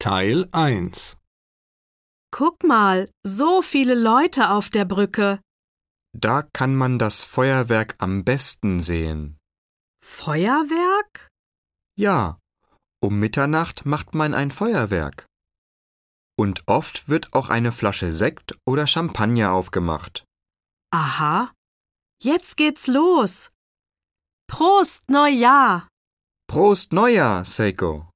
Teil 1. Guck mal, so viele Leute auf der Brücke. Da kann man das Feuerwerk am besten sehen. Feuerwerk? Ja, um Mitternacht macht man ein Feuerwerk. Und oft wird auch eine Flasche Sekt oder Champagner aufgemacht. Aha. Jetzt geht's los. Prost, Neujahr! Prost Neujahr, Seiko!